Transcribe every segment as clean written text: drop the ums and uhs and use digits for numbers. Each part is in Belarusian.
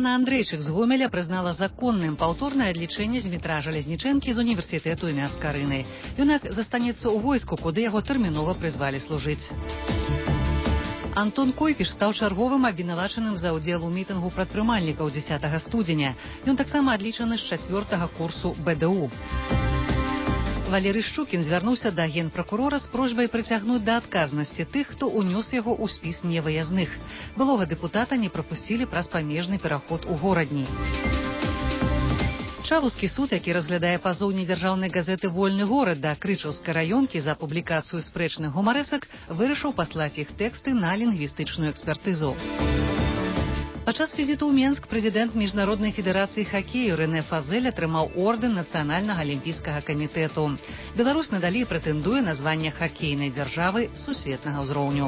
Анна Андрейчык з Гомеля прызнала законным паўторнае адлічэнне Змітра Жалезнічэнкі з універсітэту імя Скарыны. Юнак застанецца ў войску, куды яго тэрмінова прызвалі служыць. Антон Койфіш стаў чарговым абвінавачаным за ўдзел у мітынгу прадпрымальнікаў 10 студзеня. Ён таксама адлічаны з 4-го курсу БДУ. Валерый Шчукін звярнуўся да генпракурора з просьбай прыцягнуць да адказнасці тых, хто ўнёс яго ў спіс невыязных. Былога дэпутата не прапусцілі праз памежны пераход у горадні. Чавускі суд, які разглядае пазоў недзяржаўнай газеты «Вольны горад» да Крычаўскай раёнкі за публікацыю спрэчных гумарэсак, вырашыў паслаць іх тэксты на лінгвістычную экспертызу. Падчас візіту ў Менск прэзідэнт Міжнароднай федэрацыі хакею Рэнэ Фазель атрымаў ордэн Нацыянальнага алімпійскага камітэту. Беларусь надалей прэтэндуе на званне хакейнай дзяржавы сусветнага ўзроўню.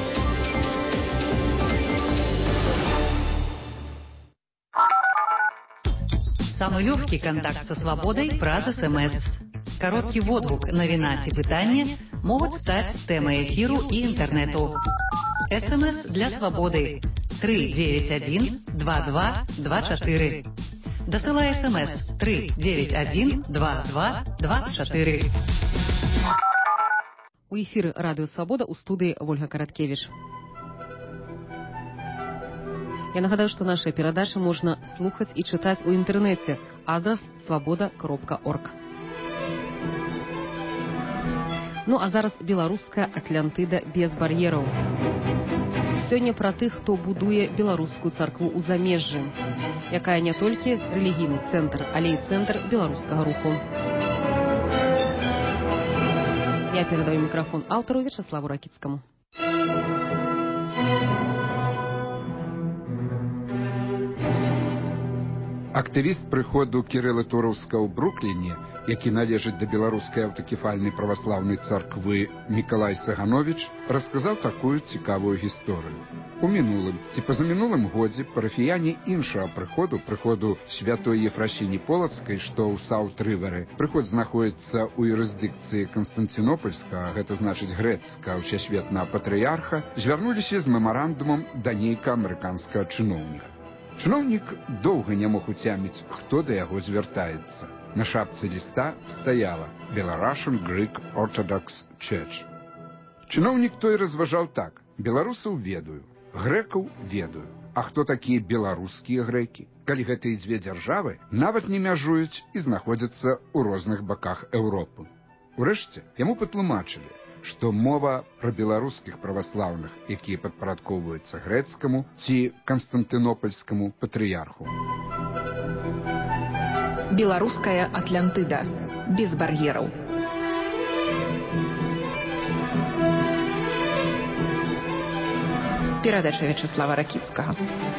Самый легкий контакт со свободой праз СМС. Короткий водгук, навіна ці пытанне могуць стаць тэмай эфіру і інтэрнэту. СМС для свободы 391 2224. Дасылай СМС 391 2224. У эфіры Радыё Свабода ў студыі Вольга Караткевіч. Я нагадаю, што нашыя перадачы можна слухаць і чытаць у інтэрнэце. Адрас свабода.орг. Ну а зараз беларуская Атлантыда без бар'ераў. Сёння пра тых, хто будуе беларускую царкву ў замежжы, якая не толькі рэлігійны цэнтр, але і цэнтр беларускага руху. Я перадаю мікрафон аўтару Вячаславу Ракіцкаму. Актывіст прыходу Кірыла Тураўска ў Брукліне, які належыць да беларускай аўтакефальнай праваслаўнай царквы Мікалай Сагановіч, расказаў такую цікавую гісторыю. У мінулым ці пазамінулым годзе парафіяне іншага прыходу святой Ефрасіні Полацкай, што ў Саут-Рыверы, прыход знаходіцца ў юрысдыкцыі Канстанцінопольска, гэта значыць грэцкага ўсесветнага патрыярха, звярнуліся з мемарандумам да нейкага амерыканскага чыноўніка. Чыноўнік доўга не мог уцяміць, хто да яго звяртаецца. На шапцы ліста стаяла «Belarusian Greek Orthodox Church». Чыноўнік той разважаў так: беларусаў ведаю, грэкаў ведаю. А хто такія беларускія грэкі? Калі гэтыя дзве дзяржавы нават не мяжуюць і знаходзяцца ў розных баках Еўропы. Урэшце, яму патлумачылі, што мова пра беларускіх праваслаўных, якія падпарадкоўваюцца грэцкаму ці канстантынопольскаму патрыярху. Беларуская Атлантыда. Без бар'ераў. Перадача Вячаслава Ракіцкага.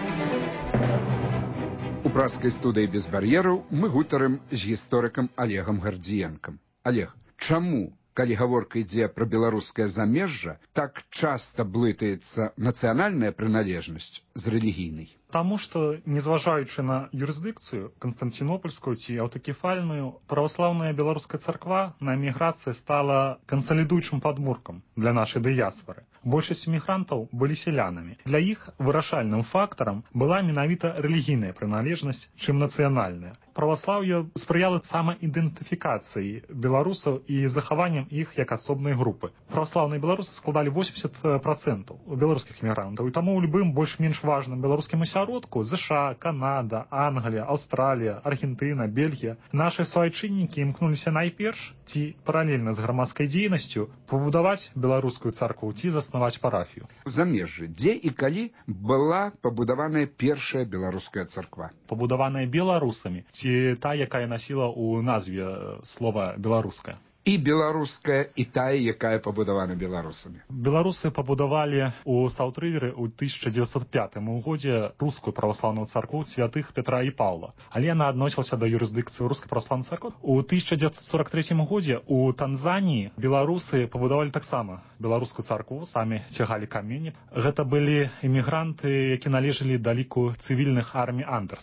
У праскай студыі «Без бар'ераў» мы гутарым з гісторыкам Олегам Гардзіенкам. Олег, чаму, калі гаворка ідзе пра беларускае замежжа, так часта блытаецца нацыянальная прыналежнасць з рэлігійнай? Таму што, незважаючы на юрысдыкцыю канстанцінопольскую ці аўтакефальную, праваслаўная беларуская царква на эміграцыі стала кансалідуючым падмуркам для нашай дыяспары. Большасць эмігрантаў былі сялянамі. Для іх вырашальным фактарам была менавіта рэлігійная прыналежнасць, чым нацыянальная. Праваслаўе спрыяла самаідэнтыфікацыі беларусаў і захаваннем іх як асобнай групы. Праваслаўныя беларусы складалі 80% беларускіх эмігрантаў, і таму ў любым больш-менш важным беларускім асяродку ЗША, Канада, Англія, Аўстралія, Аргентына, Бельгія нашыя суайчыннікі імкнуліся найперш ці паралельна з грамадскай дзейнасцю пабудаваць беларускую царкву ці заснаваць парафію. У замежжы, дзе і калі была пабудаваная першая беларуская царква? Пабудаваная беларусамі, ці та, якая насіла ў назве слова беларуская. І беларуская, і тая, якая пабудавана беларусамі. Беларусы пабудавалі ў Саут-Рыверы ў 1905 годзе рускую праваслаўную царкву святых Петра і Паўла. Але яна адносілася да юрысдыкцыі рускай праваслаўнай царквы. У 1943 годзе ў Танзаніі беларусы пабудавалі таксама беларускую царкву, самі цягалі камені. Гэта былі эмігранты, які належалі да ліку цывільных армій Андерса.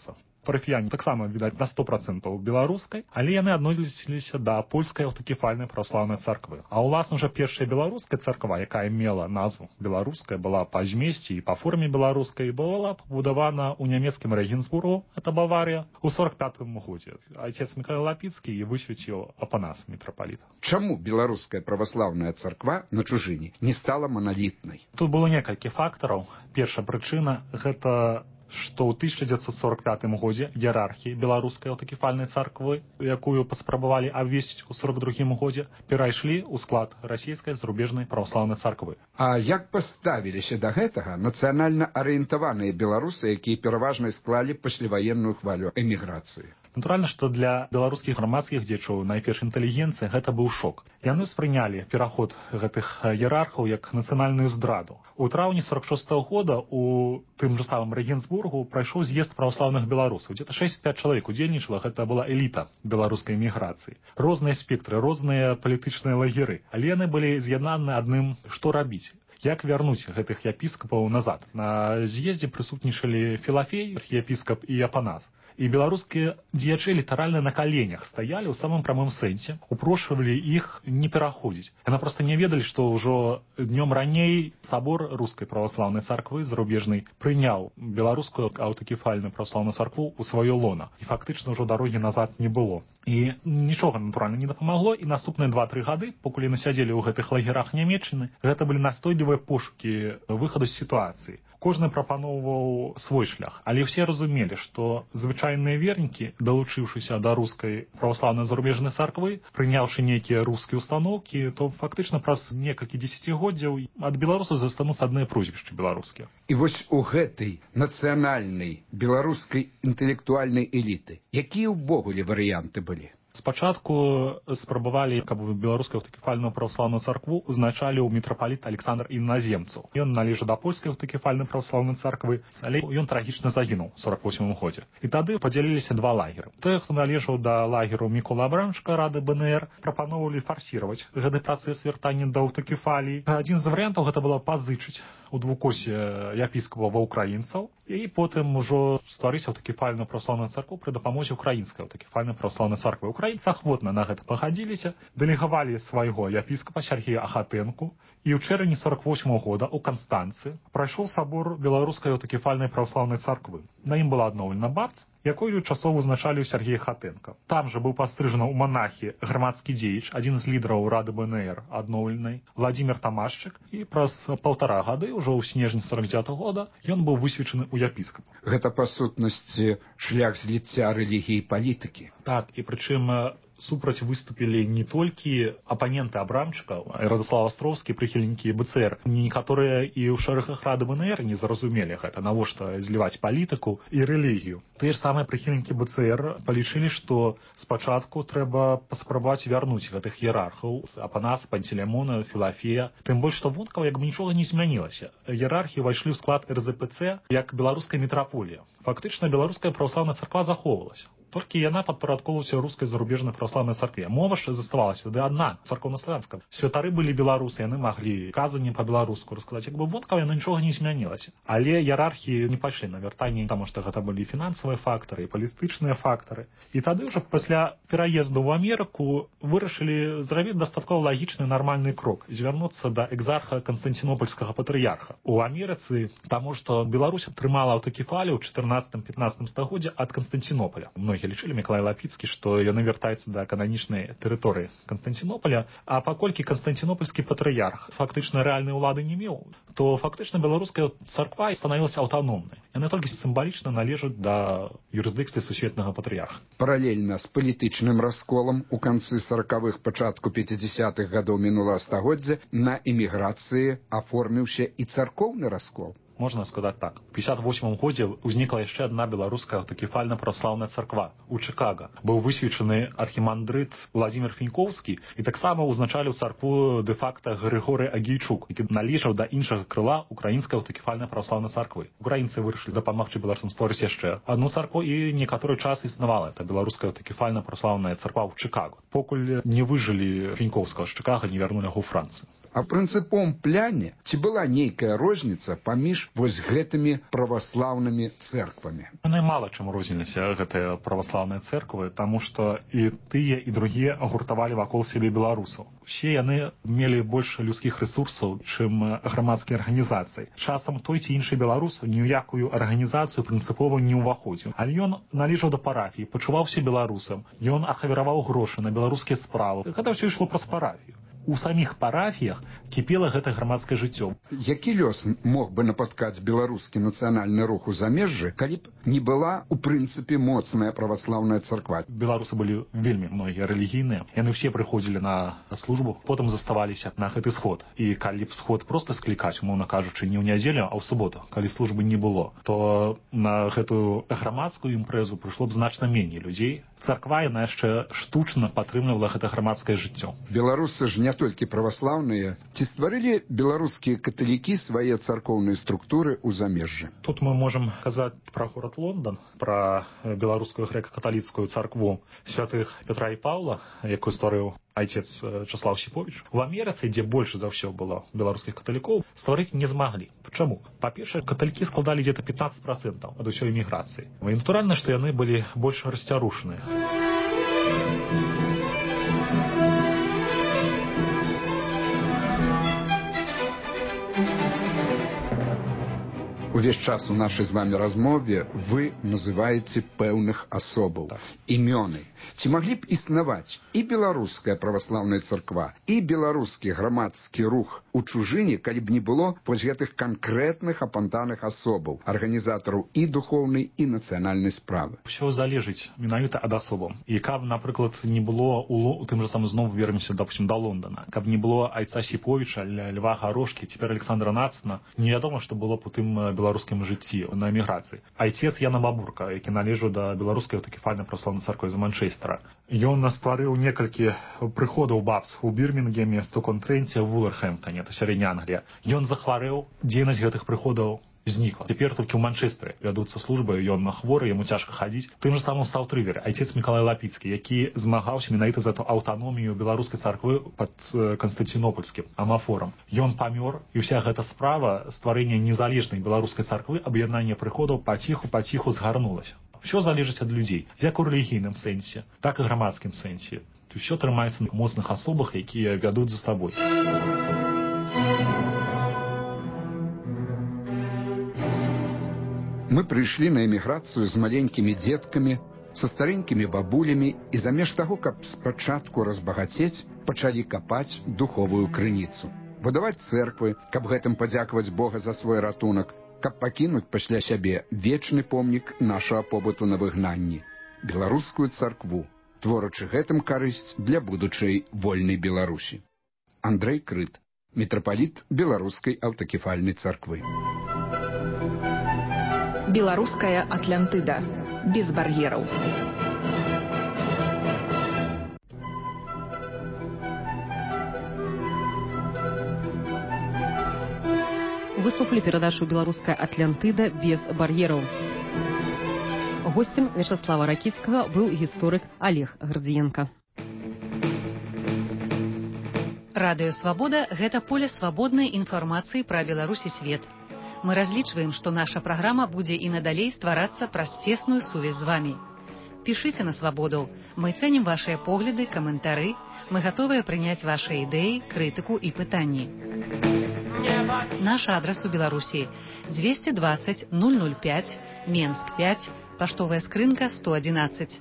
парафіяне таксама, відаць, на 100% беларускай, але яны адносіліся да польскай аўтакефальнай праваслаўнай царквы. А ўласна ўжо першая беларуская царква, якая мела назву беларуская, была па змесці і па форме беларускай, была пабудавана ў нямецкім Рэгенсбургу, это Баварія, у 45-м годзе. Отец Михаил Лапіцкі і высвяціў Апанас, мітрапаліт. Чаму беларуская праваслаўная царква на чужыне не стала маналітнай? Тут было некалькі фактараў. Першая прычына – гэта што ў 1945 годзе іерархіі беларускай аўтакефальнай царквы, якую паспрабавалі абвесціць у 42 годзе, перайшлі ў склад расійскай зарубежнай праваслаўнай царквы. А як паставіліся да гэтага нацыянальна арыентаваныя беларусы, якія пераважна склалі пасляваенную хвалю эміграцыі? Натуральна, што для беларускіх грамадскіх дзечаў, найперш інтэлігенцыі, гэта быў шок. Яны ўспрынялі пераход гэтых іерархаў як нацыянальную здраду. У траўні 46-го года у тым жа самым Рэгенсбургу прайшоў з'езд праваслаўных беларусаў. Где-то 65 чалавек удзельнічала, гэта была эліта беларускай эміграцыі. Розныя спектры, розныя палітычныя лагеры, але яны былі з'яднаны адным, што рабіць. Як вярнуць гэтых епіскапаў назад? На з'ездзе прысутнічалі Філафей, архіепіскап, і Апанас. І беларускія дзеячы літаральна на каленях стаялі ў самым прамым сэнсе, упрошвалі іх не пераходзіць. Яны проста не ведалі, што ўжо днём раней сабор рускай праваслаўнай царквы зарубежнай прыняў беларускую аўтакефальную праваслаўную царкву ў сваё лона. І фактычна ўжо дарогі назад не было. І нічога, натуральна, не дапамагло, і наступныя 2-3 гады, пакуль яны сядзелі ў гэтых лагерах Нямецчыны, гэта былі настойлівыя пошукі выхаду з сітуацыі. Кожны прапаноўваў свой шлях, але ўсе разумелі, што звычайныя вернікі, далучыўшыся да рускай праваслаўнай зарубежнай царквы, прыняўшы нейкія рускія установкі, то фактычна праз некалькі дзесяцігоддзяў ад беларусаў застануцца адныя прозвішчы беларускія. І вось у гэтай нацыянальнай беларускай інтэлектуальнай эліты якія ўвогуле варыянты былі? Спачатку спрабавалі, каб беларускую аўтакефальную праваслаўную царкву узначаліў мітрапаліт Александр Інназемцаў. Ён належаў да польскай аўтакефальнай праваслаўнай царквы, але ён трагічна загінуў у 48 годзе. І тады падзяліліся два лагеры. Той, хто належаў да лагеру Мікола Абрамчыка, рады БНР, прапаноўвалі фарсіраваць гэты працэс вяртання да аўтакефаліі. Адзін з варыянтаў гэта было пазычыць у двукосе епіскапаў ва ўкраінцаў і потым ужо стварыць аўтакефальную праваслаўную царкву пры дапамозе ўкраінскай аўтакефальнай праваслаўнай царквы. Украінцы ахвотна на гэта пагадзіліся, дэлегавалі свайго епіскапа Сергея Ахатэнку, і ў чэрвені 48 года ў Канстанцы прайшоў сабор беларускай аўтакефальнай праваслаўнай царквы. На ім была адноўлена бабц, якую часова узначаліў Сергей Ахатэнка. Там жа быў пастрыжаны ў манахі грамадскі дзеяч, адзін з лідараў рады БНР адноўленай, Владзімір Тамашчык, і праз 1,5 гады, ўжо ў снежні 49 года, ён быў высвечаны ў епіскапа. Гэта, па сутнасці, шлях зліцця рэлігіі і палітыкі. Так, і прычым супраць выступілі не толькі апаненты Абрамчыка, Радослав Астроўскі, прыхільнікі БЦР. Некаторыя і ў шэрагах рады БНР не зразумелі гэта, навошта зліваць палітыку і рэлігію. Тыя ж самыя прыхільнікі БЦР палічылі, што спачатку трэба паспрабаваць вярнуць гэтых іерархаў, Апанаса, Пантелеймона, Філафея. Тым больш, што вонкава як бы нічога не змянілася. Іерархі ўвайшлі ў склад РЗПЦ як беларуская мітраполія. Фактычна беларуская праваслаўная царква захоўвалася. Толькі яна падпарадкоўвалася рускай зарубежнай праваслаўнай царкве. Мова ж заставалася ды адна, царкоўна-славянская. Святары былі беларусы, яны маглі казанне па-беларуску расказаць. Як бы вонкава яно нічога не змянілася. Але іерархі не пайшлі на вяртанне, таму што гэта былі фінансавыя фактары і палітычныя фактары. І тады ўжо пасля пераезду ў Амерыку вырашылі зрабіць дастаткова лагічны нармальны крок, звярнуцца да экзарха Канстанцінопольскага патрыярха. У Амерыцы, таму што Беларусь атрымала аўтакефалію ў 14-15 стагоддзя ад Канстанцінополя. Многія лічылі, Мікалай Лапіцкі, што яны вяртаюцца да кананічнай тэрыторыі Канстанцінополя, а паколькі Канстанцінопольскі патрыярх фактычна рэальнай улады не меў, то фактычна беларуская царква станавілася аўтаномнай. Яны толькі сімвалічна належаць да юрысдыкцыі сусветнага патрыярха. Паралельна з палітычным расколам у канцы 40-х, пачатку 50-х гадоў мінулага стагоддзя на эміграцыі аформіўся і царкоўны раскол. Можна сказаць так. У 58 годзе ўзнікла яшчэ адна беларуская аўтакефальная праваслаўная царква ў Чыкага. Быў высвечаны архімандрыт Владзімір Фінькоўскі і таксама ўзначаліў царкву дэ-факта Грыгорый Агейчук, які належаў да іншага крыла украінскай аўтакефальнай праваслаўнай царквы. Украінцы вырашылі дапамагчы беларусам стварыць яшчэ адну царкву, і некаторы час існавала эта беларуская аўтакефальная праваслаўная царква ў Чыкага. Покуль не выжылі Фінькоўскага з Чыкага, не вярнулі яго ў Францыю. А в прынцыповым пляне ці была нейкая розніца паміж вось гэтымі праваслаўнымі цэрквамі? Яны мала чым розніліся, гэтыя праваслаўныя цэрквы, таму што і тыя, і другія гуртавалі вакол сябе беларусаў. Усе яны мелі больш людскіх рэсурсаў, чым грамадскія арганізацыі. Часам той ці іншы беларус ні ў якую арганізацыю прынцыпова не ўваходзіў. Але ён належаў да парафіі, пачуваўся беларусам, ён ахавяраваў грошы на беларускія справы. Гэта ўсё ішло праз парафію. У саміх парафіях кіпела гэта грамадскае жыццё. Які лёс мог бы напаткаць беларускі нацыянальны рух у замежжы, калі б не была у прынцыпе моцная праваслаўная царква? Беларусы былі вельмі многія рэлігійныя. Яны ўсе прыходзілі на службу, потым заставаліся на гэты сход. І калі б сход проста склікаць, умоўна кажучы, не ў нядзелю, а ў суботу, калі службы не было, то на гэтую грамадскую імпрэзу прыйшло б значна меней людзей. Царква яна яшчэ штучна падтрымлівала гэта грамадскае жыццё. Беларусы ж не толькі праваслаўныя. Ці стварылі беларускія каталікі свае царкоўныя структуры ў замежжы? Тут мы можам казаць пра горад Лондан, пра беларускую грэка-каталіцкую царкву святых Петра і Паўла, якую стварыў айцец Часлаў Сіповіч. У Амерыцы, дзе больш за ўсё было беларускіх каталікоў, стварыць не змаглі. Чаму? Па-першае, каталікі складалі дзе-то 15% ад усёй эміграцыі. І натуральна, што яны былі больш расцярушаныя. Увесь час у нашай з вами размове вы называеце пэўных асобаў, імёны. Ці маглі б існаваць і беларуская праваслаўная царква, і беларускі грамадскі рух у чужыне, калі б не было вось гэтых канкрэтных апантаных асобаў, арганізатараў і духоўнай, і нацыянальнай справы? Усё залежыць менавіта ад асобаў. І каб, напрыклад, не было у тым жа самым зноў вернемся, допустим, да Лондона, каб не было айца Сіповіча, Льва Гарошкі, цяпер Александра Нацана, невядома, што было б у тым беларускім жыцці на эміграцыі. Айцец Яна Бабурка, які належаў да беларускай аўтакефальнай праваслаўнай царквы з Манчэстера. Ён стварыў некалькі прыходаў бабс у Бірмінгеме, Стокон-Тренце, Вулверхэмптоне, это сярэдняя Англія. Ён захварэў, дзейнасць гэтых прыходаў знікла. Цяпер толькі ў Манчэстере вядуцца службы, ён хворы, яму цяжка хадзіць. Тым жа самым Саут-Рывере айцец Мікалай Лапіцкі, які змагаўся менавіта за аўтаномію беларускай царквы пад канстанцінопольскім амафорам. Ён памёр, і ўся гэта справа стварэння незалежнай беларускай царквы, аб'яднання прыходаў паціху згарнулася. Усё залежыць ад людзей, як у рэлігійным сэнсе, так і грамадскім сэнсе. Усё трымаецца на моцных асобах, якія вядуць за сабой. Мы прыйшлі на эміграцыю з маленькімі дзеткамі, са старенькімі бабулямі і замест таго, каб спачатку разбагацець, пачалі капаць духовую крыніцу. Будаваць цэрквы, каб гэтым падзякаваць Бога за свой ратунак, каб пакінуць пасля сябе вечны помнік нашага побыту на выгнанні – беларускую царкву, творачы гэтым карысць для будучай вольнай Беларусі. Андрэй Крыт, мітрапаліт беларускай аўтакефальнай царквы. Беларуская Атлантыда. Без бар'ераў. Вы слухали перадачу «Беларуская Атлантыда. Без бар'ераў». Гостем Вячаслава Ракіцкага быў гісторык Олег Гардзіенка. Радыё Свабода – гэта поле свабоднай інфармацыі пра Беларусь і свет. Мы разлічваем, што наша праграма будзе і надалей стварацца праз цесную сувязь з вамі. Пішыце на Свабоду. Мы цэнім вашыя погляды, каментары. Мы гатовыя прыняць вашыя ідэі, крытыку і пытанні. Наш адрас у Беларусі 220 005, Менск 5, паштовая скрынка 111.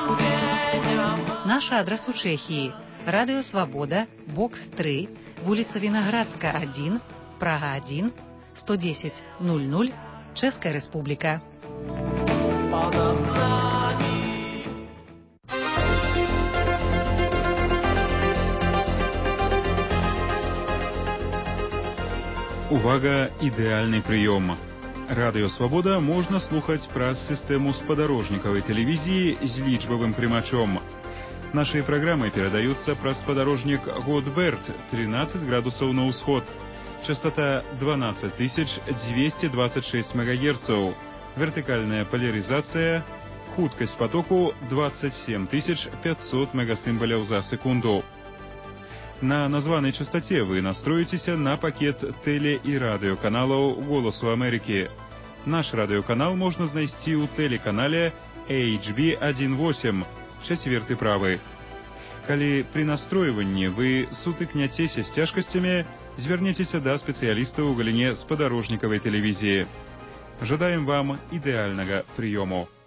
Наш адрас у Чэхіі Радыё Свабода, бокс 3, вуліца Вінаградска 1, Прага 1, 110 00, Чэшская Рэспубліка. Увага, ідэальны прыём. Радыё Свабода можна слухаць праз сістэму спадарожнікавай тэлевізіі з лічбавым прымачом. Нашыя праграмы перадаюцца праз спадарожнік Годберт 13 градусаў на ўсход. Частота 12226 МГц. Вертыкальная поляризация. Хуткасць потоку 27500 мегасімбаляў за секунду. На названай частоце вы настроіцеся на пакет тэле- і радыёканалаў «Голасу Амерыкі». Наш радыёканал можна знайсці ў тэлеканале HB18, 4 правы. Калі пры настройванні вы сутыкняцеся з цяжкасцямі, звярніцеся да спецыялістаў у галіне спадарожнікавай тэлевізіі. Жадаем вам ідэальнага прыёму.